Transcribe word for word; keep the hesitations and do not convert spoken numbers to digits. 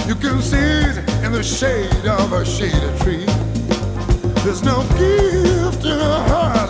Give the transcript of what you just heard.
You can see it in the shade of a shady tree. There's no gift in a heart